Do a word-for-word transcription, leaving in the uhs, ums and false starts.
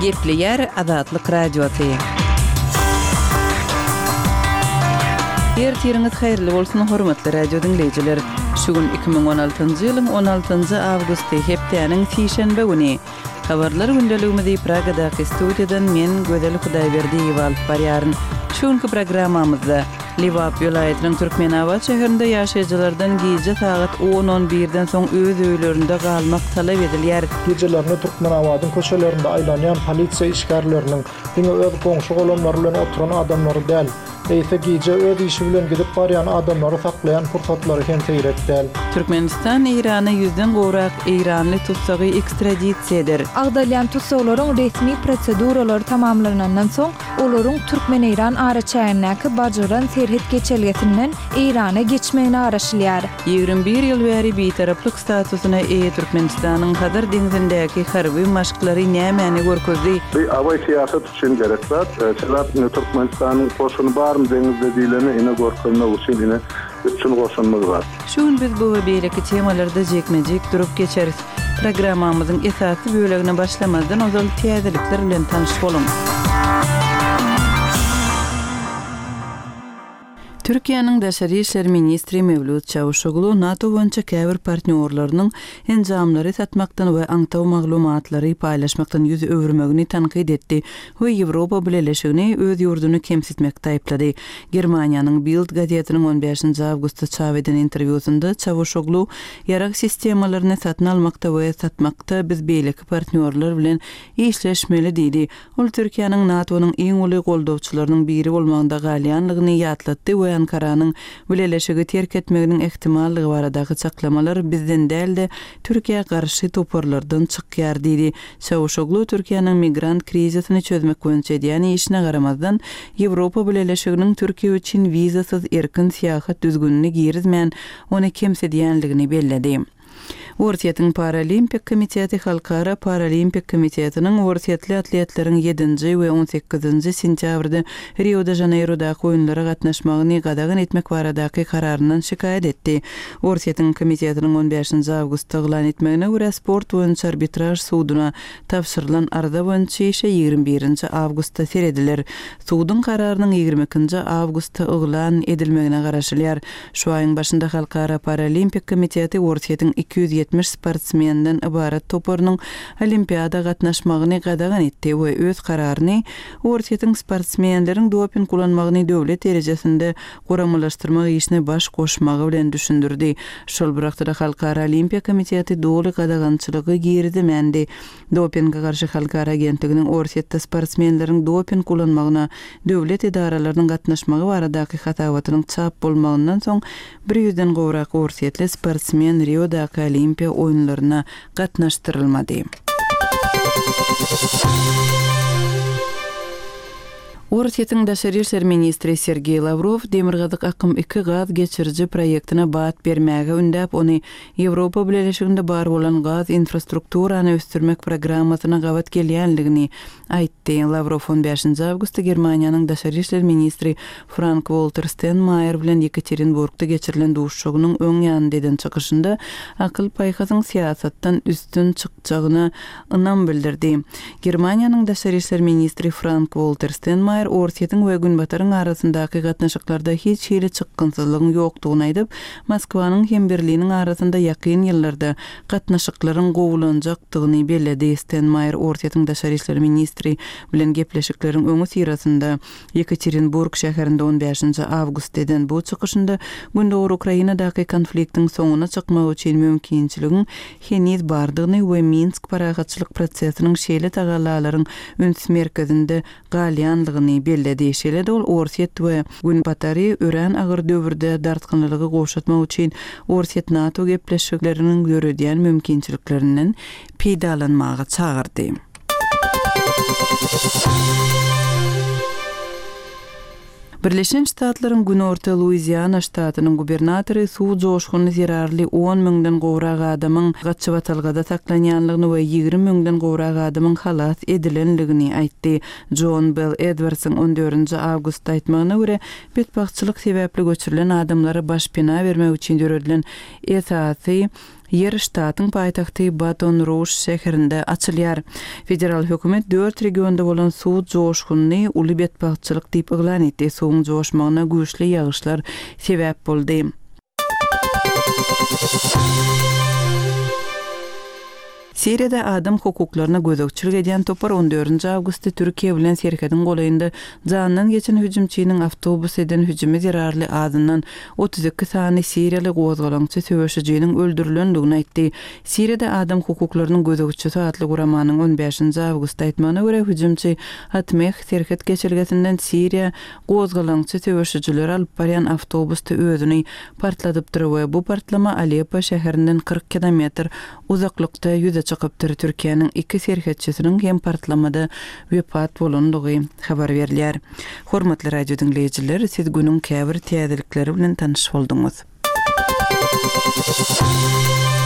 Gepli yer Azatlyk radiosu. Ertiriniz hayrly bolsun hormatly radio dinleyijiler. Şugun iki bin on altyncı ýylyň on altyncı awgusty hepdeniň şeýşembe güni. Habarlar gündeligimizi Pragadaky studiýadan men Gödel Hudaýberdi ýalyp barýaryn. Şuňky programmamyzda Liwap ýolaýatynyň Türkmenabat şäherinde ýaşaýjylardan gije saat on on birden soň öz öýlerinde galmak talap edilýär. Gejelerini Türkmenabatyň köçelerinde aýlanýan polisiýa işgärleriniň diňe öz goňşy golanlary bilen oturan adamlary däl, eýse gije öz işi bilen gidip barýan adamlary saklaýan fursatlary hem teýrek däl. Türkmenistan Irany ýüzden gowrak Iranly tutsagy ekstradisiýadir. Agdalýan tutsaglaryň resmi proseduralary tamamlanandan soň olaryň Türkmen-Iran araçaýynaky bajaran serhet geçelgetinden Irana geçmegini araşylýar. ýygrimi bir ýyl bäri bitaraplyk statusyna eýe Türkmenistanyň Hadar deňizindäki harby maşklary nämäni görkezdi? Bu awa siýasat üçin gerek bar. Şelat Türkmenistanyň koşuny barmy deňizde diýileni ine görkezmek üçin ine bütün goşunmaz bar. Şuň biz bu we beýleki temalarda jekmejek durup geçeriz. Programmamyzyň esasy bölegine başlamazdan ozal täzelikler bilen tanyşyp bolun. Türkiýanyň Daşary işler ministri Mevlut Çavuşoglu NATO boýunça käbir partnerlarynyň enjamlary satmakdan we aňtaw maglumatlary paýlaşmakdan ýüz öwürmegini tanqid etdi we Ýewropa Birleşigini öz ýurduny kemsitmekde aýplady. Germaniýanyň Bild gazetiniň on beşinji awgustda çap eden interwýusunda Çavuşoglu ýarak sistemalaryny satyn almakda we satmakda biz beýleki partnerler bilen işleşmeli diýdi. Ol Türkiýanyň NATO'nyň iň uly goldawçylarynyň biri bolmagynda galýanlygyny ýatlatdy we Ankaranyň Birleşigi terk etmeginiň ehtimallygy baradaky çaklamalar bizden däl de Türkiýe garşy toparlardan çykýar diýdi. Çavuşoglu Türkiýanyň migrant krizisini çözmek boýunça edýän işine garamazdan Ýewropa Birleşiginiň Türkiýe üçin wizasyz erkin seýahat düzgünlüğini girizmän ony kemsedýänligini belledi. Ortiýetiň Paralimpik Komiteti Halkara Paralimpik Komitetiniň ortiýetli atletleriň ýedinji we on sekizinji sentýabrda Rio de Janeiro'da oýunlara gatnaşmagyny gadagan etmek baradaky kararyndan şikaýet etdi. Ortiýetiň komitetiniň on beşinji awgustda eglan etmegine görä sport boýunça arbitraj sudyna tapşyrylan arda boýunça işe ýygrimi birinji awgustda serediler. Sudyň kararynyň ýygrimi ikinji awgustda eglan edilmegine garaşylýar. Şu aýyň başynda Halkara Paralimpik Komiteti ortiýetiň iki yüz yetmiş sportsmenden ibaret toparynyň olimpiada gatnaşmagyny gadagan etdi we öz kararyny ortiýetiň sportsmenleriň doping kullanmagyny döwlet derejesinde goramlaşdyrmak işine baş goşmagy bilen düşündirdi. Şol birakda Halkara Olimpiya Komiteti doly gadagançylygy girdimendi. Dopingga garşy Halkara agentliginiň ortiýetde sportsmenleriň doping kullanmagyna döwlet idaralarynyň gatnaşmagy baradaky hatawatynyň çap bolmagyndan soň bir ýüzden gowrak ortiýetli sportsmen Rio'da Olimpiya oýunlaryna gatnaşdyrylmady. Ortiýetiň Daşary işler ministri Sergey Lavrov Demirgazyk akym iki gaz geçiriji proýektine bat bermäge ündäp ony Ýewropa Birleşiginde bar bolan gaz infrastrukturany östürmek programmasyna gawat gelýänligini aýtdy. Lavrov on beşinji awgustda Germaniýanyň Daşary işler ministri Frank-Walter Steinmeier bilen Yekaterinburgda geçirilen duşşogynyň öň ýanynda eden çykyşynda akyl paýhasyň siýasatdan üstün çykjagyna ynam bildirdi. Germaniýanyň Daşary işler ministri Frank-Walter Steinmeier ortiýetiň we Günbataryň arasyndaky gatnaşyklarda hiç hili çykgynsyzlygyň ýokdugyny aýdyp, Moskwanyň hem Berliniň arasynda ýakyn ýyllarda gatnaşyklaryň gowulanjakdygyny belledi. Steinmeier ortiýetiň Daşary işler ministri bilen gepleşikleriň öňü sirasynda Yekaterinburg şäherinde on beşinji awgust eden bu çykyşynda gündäki Ukrainadaky konfliktiň soňuna çykmak üçin mümkinçiligiň heniz bardygyny we Minsk paragatçylyk prosesiniň şeýle tagallalaryň üns merkezinde galýanlygyny belledi. Şeýle ol ortiýet we Günbatary ören agyr döwürde dartgynlygy goşatmak üçin ortiýet NATO gepleşikleriniň görýän mümkinçiliklerinden peýdalanmagy çagyrdy. Birleşen Ştatlaryň Günorta Louisiana ştatynyň gubernatory suw joşguny zerarly on müňden gowrak adamyň gatçybatalgada saklanýanlygyny we ýygrimi müňden gowrak adamyň halas edilenligini aýtdy. John Bell Edwardsyň on dördünji awgustda aýtmagyna görä, betbagçylyk sebäpli göçürilen adamlara başpena bermek üçin döredilen esasy yer ştatın paýtagty Baton Rouge şäherinde açylýar. Federal hökümet dört regionda bolan suw joşguny uly betbagçylyk diýip eglan etdi. Suwun joşmagyna güýçli ýagyşlar sebäp boldy. Siriyada adam hukuklaryna gözükçülük edýän topar on dördünji awgustda Türkiýe bilen Serkediň golaýynda janynyň geçen hüjümçiniň awtobus eden hüjümi zerarly adından otuz iki sany Siriýaly gozgalaňçy söwüşijiniň öldürilendigini aýtdy. Siriyada adam hukuklarynyň gözükçüsi atly guramanyň on beşinji awgustda aýtmagyna görä hüjümçi Hatmeh Serket geçirgesinden Siriýa gozgalaňçy söwüşijiler alyp barýan awtobusda özüni partladyp durýar. Bu partlama Aleppo şäherinden kırk kilometr uzaklykda ýüze çykypdyr. Türkiýanyň iki serhetçisiniň hem partlamada wepat bolandygy habar berilýär. Hormatly radio dinleýijiler, siz günüň käbir täzelikleri bilen tanyş bolduňyz.